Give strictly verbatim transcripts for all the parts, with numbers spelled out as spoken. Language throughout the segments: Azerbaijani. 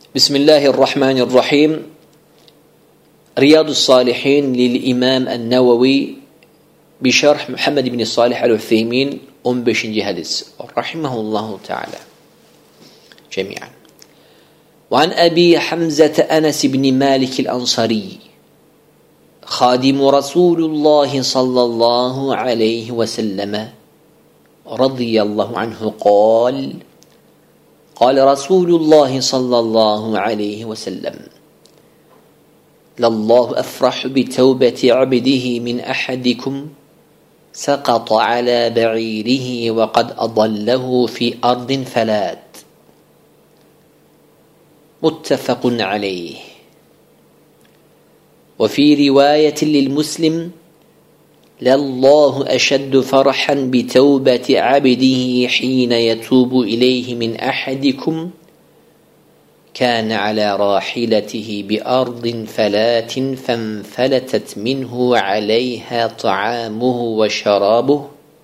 Bismillahirrahmanirrahim. Riyadus Salihin lil-İmam En-Nevevi bi şerh Muhammed ibn Salih el-Utheymin on beşinci hadis. Rahimehullahu Teala. Cemiyen. Ve an Abi Hamza Enes ibn Malik el-Ansari. Khadimu Resulullah sallallahu aleyhi ve sellem radıyallahu anhu قال قال رسول الله صلى الله عليه وسلم لله أفرح بتوبة عبده من أحدكم سقط على بعيره وقد أضله في أرض فلات متفق عليه وفي رواية للمسلم لله أشد فرحا بتوبة عبده حين يتوب إليه من أحدكم كان على راحلته بأرض فلات فانفلتت منه عليها طعامه وشرابه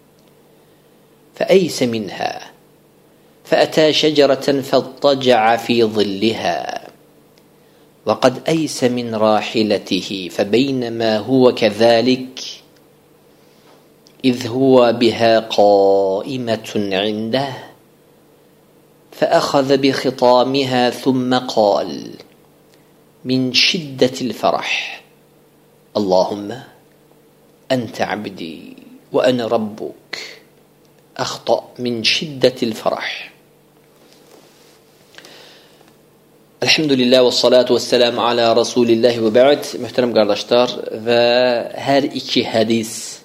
فأيس منها فأتى شجرة فاضطجع في ظلها وقد أيس من راحلته فبينما هو كذلك إذ هو بها قائمة عنده فأخذ بخطامها ثم قال من شدة الفرح اللهم أنت عبدي وأنا ربك أخطأ من شدة الفرح. Elhamdülillah ve salatu ve selamu ala Resulillah ve ba'd. Muhterem kardeşler, ve her iki hadis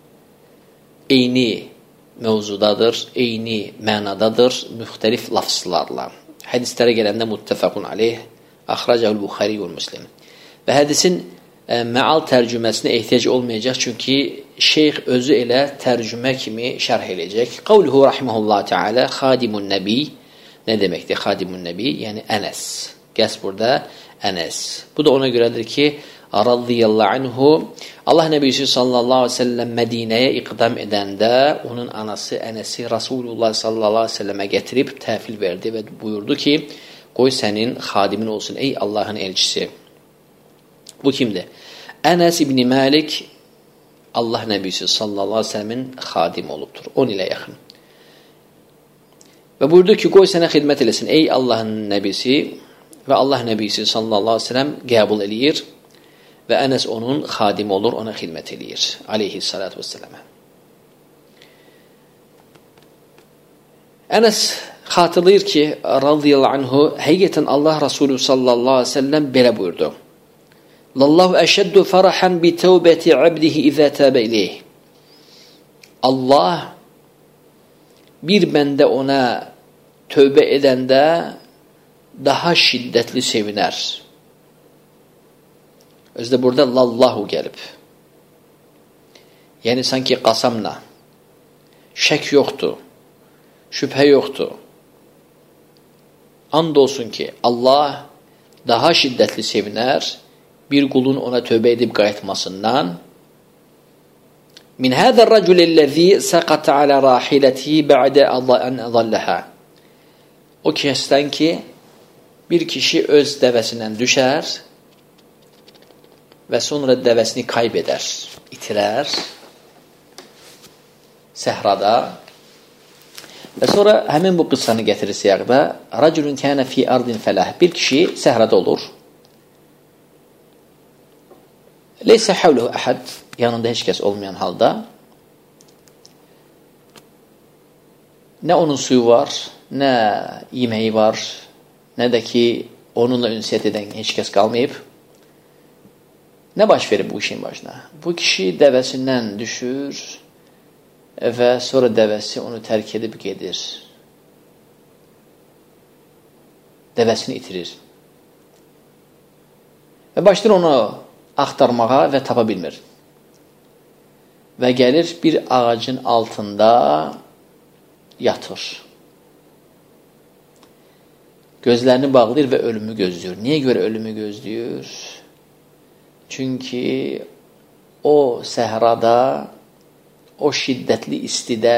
eyni mevzudadır, eyni mənadadır, müxtəlif lafzlarla. Hədislərə gələndə muttefaqun aleyh, axracəul Buxari və Müslim. Və hədisin e, məal tərcüməsinə ehtiyac olmayacaq, çünki şeyx özü elə tərcümə kimi şərh edəcək. Qavluhu rahimehullah Teala, xadimun nəbi, nə deməkdir xadimun nəbi? Yəni Ənəs. Qəs burada Ənəs. Bu da ona görədir ki, radiyallahu anhu, Allah Nəbisi sallallahu aleyhi ve sellem Mədinəyə iqdam edəndə onun anası Ənəsi Rasulullah sallallahu aleyhi ve sellemə gətirib təhvil verdi və buyurdu ki, qoy sənin xadimin olsun ey Allahın elçisi. Bu kimdir? Ənəs ibn Malik Allah Nəbisi sallallahu aleyhi ve sellemin xadim olubdur. on ilə yaxın. Və buyurdu ki, qoy sənə xidmət eləsin ey Allahın Nəbisi və Allah Nəbisi sallallahu aleyhi ve sellem qəbul eləyir. Və Ənəs onun xadim olur, ona xidmət eləyir. Aleyhissalatu vesselam. Ənəs xatırlayır ki, radiyallahu anhu, həqiqətən Allah Resulü sallallahu aleyhi ve sellem belə buyurdu. Lallahu əşəddu farahan bi tevbəti abdihi izə təbə ileyh. Allah bir bəndə ona tövbə edəndə daha şiddətli sevinər. Özdə burada lallahu gəlib. Yəni sanki qasamla. Şək yoxdur. Şübhə yoxdur. And olsun ki, Allah daha şiddətli sevinər bir qulun ona tövbə edib qayıtmasından. Min hədər rəculilləzi səqətə alə rahiləti bə'də ən əzəlləha. O kəsdən ki, bir kişi öz dəvəsindən düşər və sonra dəvəsini kaybedər, itirər səhrada və sonra həmin bu qıssanı gətirir siyaqda. Raculun kənə fi ardin fəlah. Bir kişi səhrada olur. Leysə havluhu əhəd. Yanında heç kəs olmayan halda. Nə onun suyu var, nə yeməyi var, nə də ki onunla ünsiyyət edən heç kəs qalmayıb. Nə baş verir bu işin başına? Bu kişi dəvəsindən düşür və sonra dəvəsi onu tərk edib gedir. Dəvəsini itirir. Və başlayır onu axtarmağa və tapa bilmir. Və gəlir bir ağacın altında yatır. Gözlərini bağlayır və ölümü gözləyir. Niyə görə ölümü gözləyir? Çünki o səhrada, o şiddətli istidə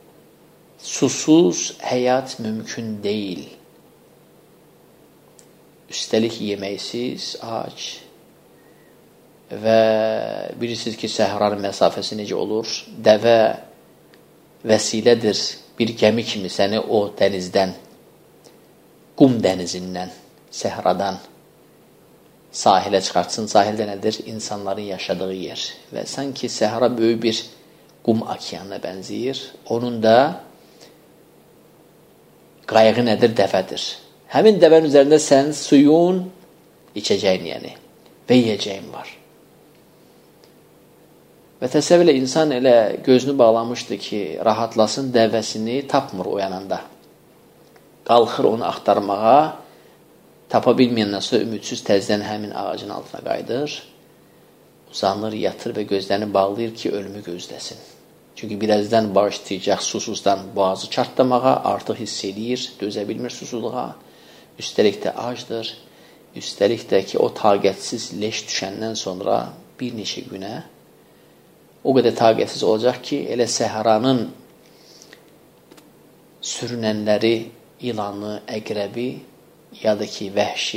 susuz həyat mümkün deyil. üstəlik yeməksiz, ac və bilirsiniz ki, səhranın məsafəsi necə olur? Dəvə vəsilədir, bir gəmi kimi səni o dənizdən, qum dənizindən, səhradan sahilə çıxartsın. Sahildə nədir? İnsanların yaşadığı yer. Və sanki səhra böyük bir qum okeanına bənzəyir. Onun da qayığı nədir? Dəvədir. Həmin dəvənin üzərində sən suyun, içəcəyin yəni və yiyəcəyin var. Və təsəvvürlə insan elə gözünü bağlamışdı ki, rahatlasın, dəvəsini tapmır oyananda. Qalxır onu axtarmağa, tapa bilməyəndən sonra ümidsiz təzdən həmin ağacın altına qayıdır, uzanır, yatır və gözlərini bağlayır ki, ölümü gözləsin. Çünki birazdan başlayacaq susuzdan boğazı çartlamağa, artıq hiss edir, dözə bilmir susuzluğa, üstəlik də acdır, üstəlik də ki, o taqətsiz leş düşəndən sonra bir neçə günə o qədər taqətsiz olacaq ki, elə səhranın sürünənləri, ilanı, əqrəbi, ya da ki, vəhşi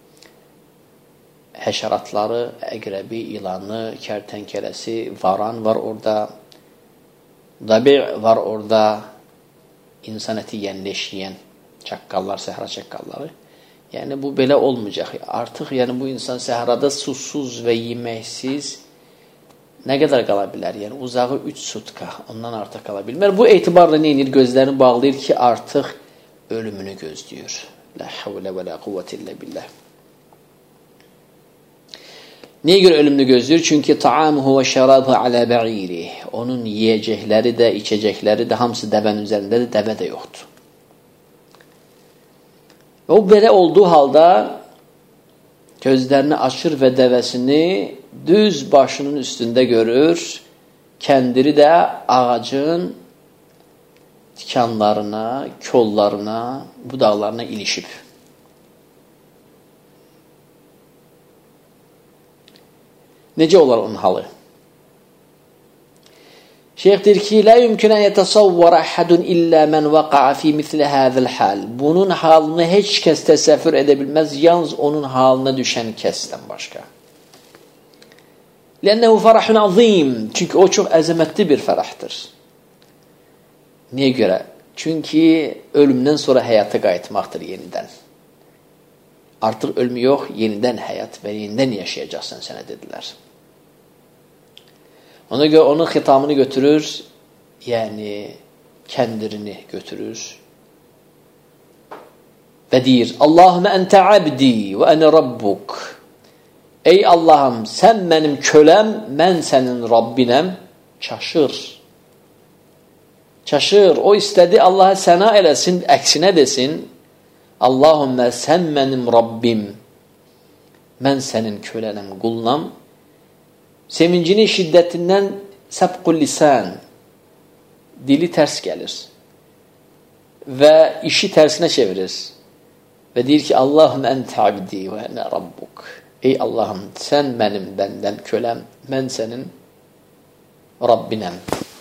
həşəratları, əqrəbi, ilanı, kərtənkələsi, varan var orada, dabi' var orada, insan əti yiyən, leş yiyən çaqqallar, səhra çaqqalları. Yəni, bu belə olmayacaq. Artıq yəni, bu insan səhrada susuz və yeməksiz nə qədər qala bilər? Yəni, uzağı üç sutka, ondan artıq qala bilmər. Bu etibarla neyinir? Gözlərini bağlayır ki, artıq ölümünü gözləyir. La havlə və la quvvət illə billah. Niyə görə ölümünü gözləyir? Çünki ta'amuhu və şərabuhu alə bə'iri. Onun yiyəcəkləri də, içəcəkləri də hamısı dəvənin üzərindədir, dəvə də yoxdur. Və o belə olduğu halda gözlərini açır və dəvəsini düz başının üstündə görür, kəndiri də ağacın tikanlarına, kollarına, budaqlarına ilişib. Necə olar onun halı? Şeyx deyir ki, la yumkinən yətəsavvər əhədun illə mən vaqa'a fi misli həzəl hal. Bunun halını heç kəs təsəvvür edə bilməz, yalnız onun halına düşən kəsdən başqa. Lənnəhu fərahun azim. Çünki o çox əzəmətli bir fərahdır. Niyə görə? Çünki ölümdən sonra həyata qayıtmaqdır yenidən. Artıq ölümü yox, yenidən həyat və yenidən yaşayacaqsan sənə dedilər. Ona görə onun xitamını götürür, yəni kəndirini götürür və deyir, Allahümə əntə abdi və ənə rabbuk. Ey Allahım, sən mənim köləm, mən sənin Rabbinəm. Çaşır. Çaşır. O istədi Allaha səna eləsin, əksinə desin, Allahümmə sən mənim Rabbim, mən sənin kölənəm, qulunam. Sevincinin şiddətindən səbqul lisan, dili tərs gəlir və işi tərsinə çevirir və deyir ki, Allahümmə əntə abdi və ənə rabbuk. Ey Allahım, sən mənim bəndən köləm, mən sənin Rabbinəm.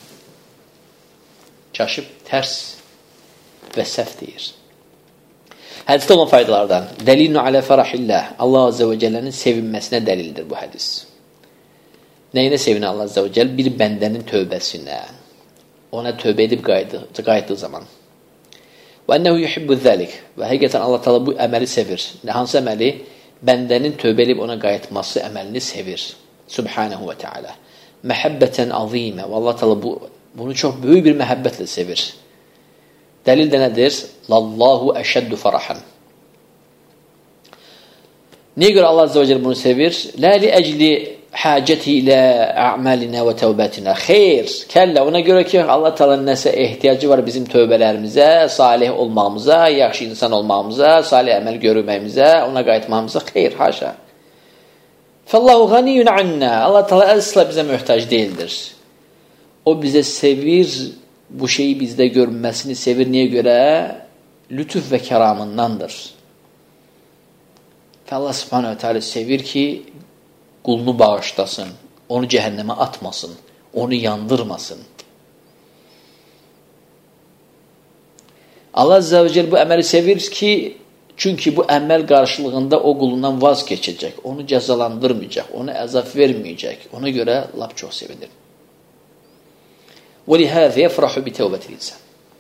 Çaşıb tərs və səhv deyir. Hədisdə olan faydalardan dəlilun alə fərahillah, Allah Azze və Cəllənin sevinməsinə dəlildir bu hədis. Nəyinə sevinir Allah Azze və Cəll? Bir bəndənin tövbəsinə, ona tövbə edib qayıtdığı zaman. Və ənəhu yuhibbu zəlik. Və həqiqətən Allah Teala bu əməli sevir. Hansı əməli? Bəndənin tövbə edib ona qayıtması əməlini sevir. Subhanahu və Teala. Məhəbbətən azimə. Və Allah Teala bu, bunu çox böyük bir məhəbbətlə sevir. Dəlil də nədir? Lallahu əşəddu farahan. Niyə görə Allah Azze və Cəll bunu sevir? Lə li əcli hacəti ilə ə'məlinə və təvbətinə. Xeyr, kəllə, ona görə ki, Allah Teala nəsə ehtiyacı var bizim tövbələrimizə, salih olmağımıza, yaxşı insan olmağımıza, salih əməl görməyimizə, ona qayıtmağımıza. Xeyr, haşa. Fəllahu ğaniyyun annə. Allah Teala əsla bizə möhtac deyildir. O bizə sevir, bu şeyi bizdə görünməsini sevir. Niyə görə? Lütuf və kəramındandır. Və Allah Subhanahu Teala sevir ki, qulunu bağışlasın, onu cəhənnəmə atmasın, onu yandırmasın. Allah Azze və Celle bu əməli sevir ki, Çünki bu əməl qarşılığında o qulundan vaz keçəcək, onu cəzalandırmayacaq, ona əzab verməyəcək. Ona görə lap çox sevinir. وَلِهَذَا يَفْرَحُ بِتَوْبَةِ الْإِنسَانِ.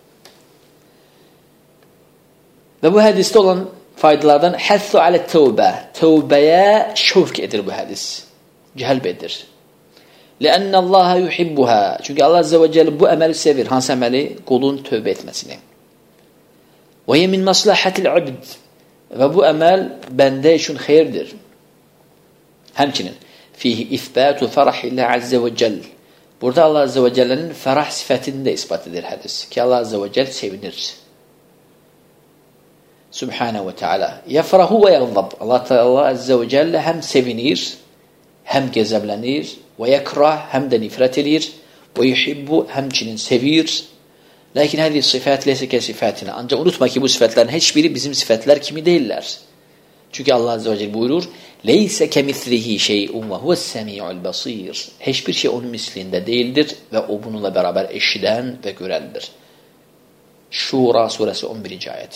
Və bu hədisdə olan faydalardan həssu alə tövbə, tövbəyə şövq edir bu hədis, cəlb edir. لِأَنَّ اللّٰهَ يُحِبُّهَا. Çünki Allah Azze ve Celle bu əməli sevir. Hansı əməli? Qulun tövbə etməsini. وَيَ مِنْ مَصْلَحَةِ الْعَبْدِ. Və bu əməl bəndə üçün xeyirdir. Həmçinin fihi ifbatu farahillah azze ve celle. Burada Allah Azze ve Celle'nin ferah sifətini də ispat edir hədis. Ki Allah Azze ve Celle sevinir. Subhanahu ve Teala. Yefrahu ve yagzab. Allah Teala Azze ve Celle həm sevinir, həm qəzəblənir, və yekrah həm də nifrət edir, və yuhibbu həmçinin sevir. Lakin hədi sifət leysə kə sifətinə. Ancaq unutma ki, bu sifətlərin heç biri bizim sifətlər kimi deyirlər. Çünki Allah Azze ve Celle buyurur, leysə kəmithlihi şey'un və huvəs-səmi'ul basir. Heç bir şey onun mislində deyildir və o bununla bərabər eşidən və görəndir. Şura surəsi on birinci ayət.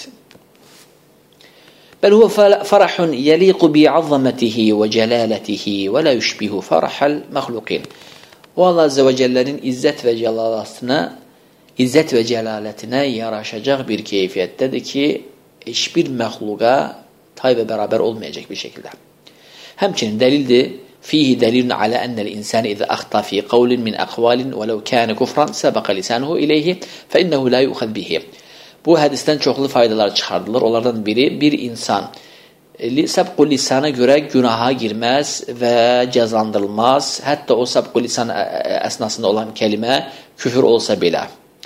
Bəl huvə farahun yəliqu bi'azzamatihi və cəlalatihi və la yushbihu farahal məxluqin. O Allah Azze ve Celle'nin izzət və cəlalatına İzzət və cəlalətinə yaraşacaq bir keyfiyyətdədir ki, heç bir məxluqa tay və bərabər olmayacaq bir şəkildə. Həmçinin dəlildir, fihi dəlilun alə ənəl insani izə əxta fi qavlin min əqvalin və ləv kənə kufran səbəqə lisanuhu iləyhi fə innəhu la yuxəd bihi. Bu hədisdən çoxlu faydalar çıxardılır. Onlardan biri, bir insan səbqu lisana görə günaha girməz və cəzandırılmaz. Hətta o səbqu lisan əsnasında olan kəlimə küfür olsa belə.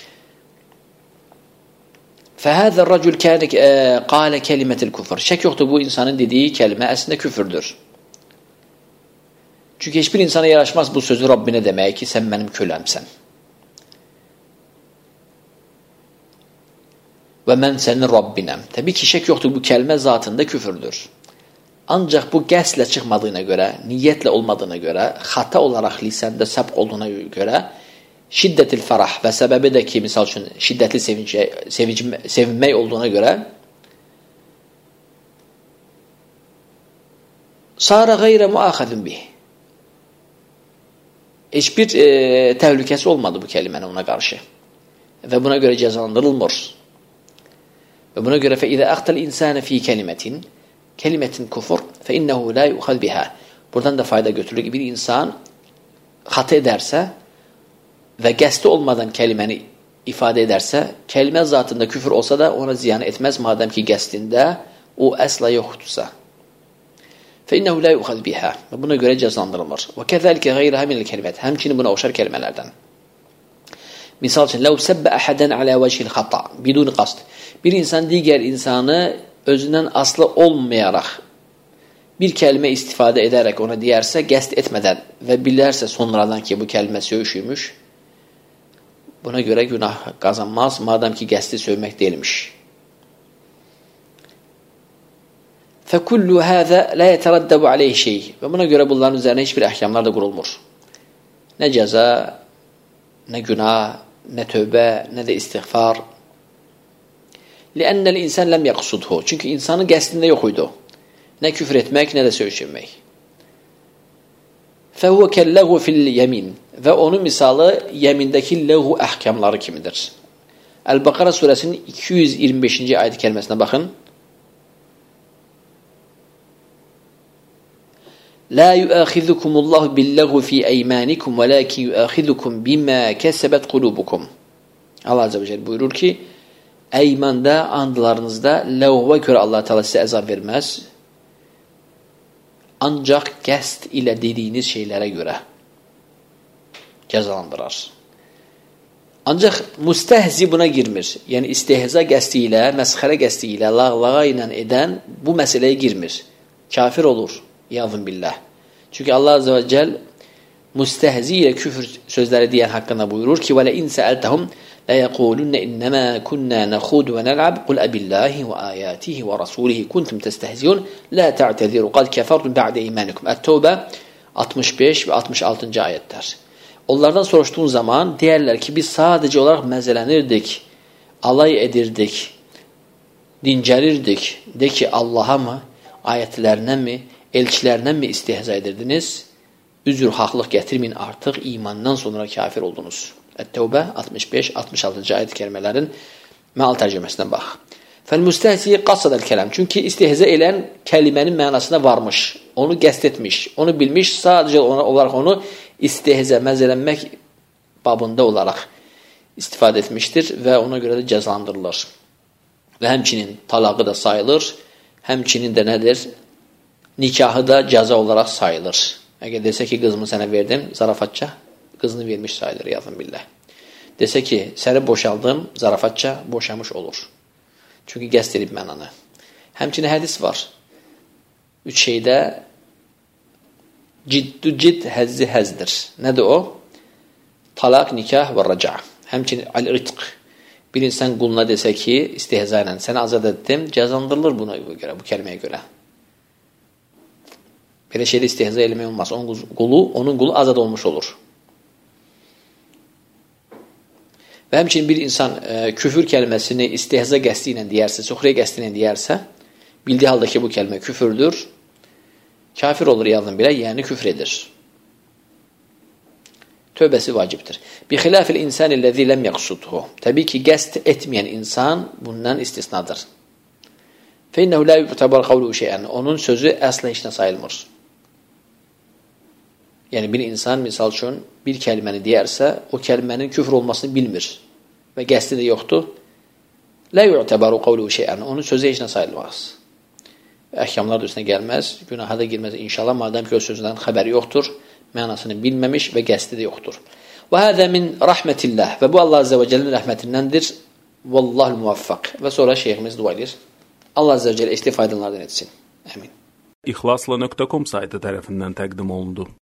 فَهَذَا الرَّجُلْ كَانَ قَالَ كَلِمَةِ الْكُفْرِ. Şək yoxdur, bu insanın dediyi kəlmə əslində küfürdür. Çünki heç bir insana yaraşmaz bu sözü Rabbinə demək ki, sən mənim köləmsən. Və mən sənin Rabbinəm. Təbii ki, şək yoxdur, bu kəlmə zatında küfürdür. Ancaq bu qəslə çıxmadığına görə, niyyətlə olmadığına görə, xata olaraq lisəndə səbq olduğuna görə, şiddətil farah və səbəbi də ki, misal üçün, şiddətli sevinç, sevinç, sevinmək olduğuna görə sara qeyrə muaxədin bih. Heç bir e, təhlükəsi olmadı bu kəlimənin ona qarşı. Və buna görə cəzalandırılmır. Və buna görə fəidə əxtəl insənə fi kəlimətin kəlimətin kufur fə innəhu la yuxəd bihə. Buradan da fayda götürülür ki, bir insan xata edərsə və qəsdi olmadan kəliməni ifadə edərsə, kəlimə zatında küfür olsa da ona ziyan etməz, madəm ki, qəsdində o əsla yoxdursa. فَإِنَّهُ لَا يُخَذْ بِهَا. Buna görə cəzalandırılmır. وَكَذَلِكَ غَيْرَهَا مِنَ الْكَلِمَاتِ. Həmçinin buna oxşar kəlmələrdən. Misal üçün, لَوْ سَبَّ أَحَدًا عَلَى وَجْهِ الْخَطَى بِدُونِ قَصْدٍ. Bir insan digər insanı özündən aslı olmayaraq bir kəlmə istifadə edərək ona deyərsə, qəsd etmədən və bilərsə sonradan ki, bu kəlmə söyüşüymüş, buna görə günah qazanmaz, madəm ki, qəsdi sövmək deyilmiş. فَكُلُّ هَذَا لَا يَتَرَدَّبُ عَلَيْهِ شَيْءٍ. Və buna görə bunların üzərinə heç bir əhkamlar da qurulmur. Nə cəza, nə günah, nə tövbə, nə də istiğfar. لِأَنَّ الْإِنسَانِ لَمْ يَقْصُدْهُ. Çünki insanın qəsdində yox idi. Nə küfr etmək, nə də söyüşmək. فَهُوَ كَاللَّغُ فِي الْيَمِينِ. Və onun misalı yəmindəki ləğu əhkamları kimidir. Əl-Bəqara surəsinin iki yüz iyirmi beşinci ayət kəlməsinə baxın. La yu'akhidhukumullahu bil-lagwi fi aymanikum walakin yu'akhidhukum bima kasabat qulubukum. Allah Azze ve Celle buyurur ki, əymanda, andlarınızda ləğva görə Allah Teala sizə əzab verməz. Ancaq qəsd ilə dediyiniz şeylərə görə cəzalandırar. Ancaq müstəhzi buna girmir. Yəni istehza qəsdi ilə, məsxərə qəsdi ilə, lağlağa ilə edən bu məsələyə girmir. Kafir olur. Yazın billah. Çünki Allah Azze ve Celle müstehzi ilə küfür sözləri deyən haqqında buyurur ki, وَلَا إِنْ سَأَلْتَهُمْ لَيَقُولُنَّ إِنَّمَا كُنَّا نَخُوضُ وَنَلْعَبْ قُلْ أَبِاللَّهِ وَآيَاتِهِ وَرَسُولِهِ كُنْتُمْ تَسْتَهْزِئُونَ لَا تَعْتَذِرُوا قَدْ كَفَرْتُمْ بَعْدَ إِيمَانِكُمْ. Ət-Tövbə altmış beş və altmış altıncı ayətlər. Onlardan soruşduğun zaman deyərlər ki, biz sadəcə olaraq məzələnirdik, alay edirdik. dincəlirdik, de ki, Allaha mı, ayətlərinə mi, elçilərinə mi istihza edirdiniz? Üzr haqlıq gətirməyin, artıq imandan sonra kafir oldunuz. Ət-Təvbə altmış beş altmış altıncı ayət kərimələrin məal tərcüməsinə bax. Fəl-müstəhzi qasadəl kələm. Çünki istihza eləyən kəlimənin mənasına varmış, onu qəsd etmiş, onu bilmiş, sadəcə olaraq onu istihza, məzələnmək babında olaraq istifadə etmişdir və ona görə də cəzalandırılır. Və həmçinin talağı da sayılır, həmçinin də nədir? Nikahı da cəza olaraq sayılır. Əgər desə ki, qızımı sənə verdim, zarafatça, qızını vermiş sayılır, yazın billah. Desə ki, səni boşaldım, zarafatça boşamış olur. Çünki qəsd edib mənanı. Həmçinin hədis var. Üç şeydə ciddu cid, həzzi həzdir. Nədir o? Talaq, nikah və raca. Həmçinin al-ritq. Bir insan quluna desə ki, istihza ilə səni azad etdim, cəzalandırılır buna görə, bu kəlməyə görə. Belə şeydə istihza eləmək olmaz. Onun qulu, onun qulu azad olmuş olur. Və həmçinin bir insan e, küfür kəlməsini istihza qəsdi ilə deyərsə, suxriyə qəsdi ilə deyərsə, bildiyi halda ki, bu kəlmə küfürdür, kafir olur yazın bilə, yəni küfr edir. Tövbəsi vacibdir. Bi xilafil insan illəzi ləm yəqsudhu. Təbii ki, qəsd etməyən insan bundan istisnadır. Fə innəhu la yu'tabar qavluhu şeyən. Onun sözü əslə işinə sayılmır. Yəni, bir insan, misal üçün, bir kəlməni deyərsə, o kəlmənin küfr olmasını bilmir və qəsdi də yoxdur. La yu'tabaru qavluhu şeyən. Onun sözü işinə sayılmaz. Əhkamlar da üstünə gəlməz, günaha da girməz inşallah, madəm ki, o sözdən xəbəri yoxdur, mənasını bilməmiş və qəsdi də yoxdur. Və hədə min rəhmətillah. Və bu Allah Azze və Cəllənin rəhmətindəndir. Vallahul muvaffaq. Və sonra şeyhimiz dua edir. Allah Azze və Cəllə işli faydalardan etsin. Əmin. İxlasla nöqtə com saytı tərəfindən təqdim olundu.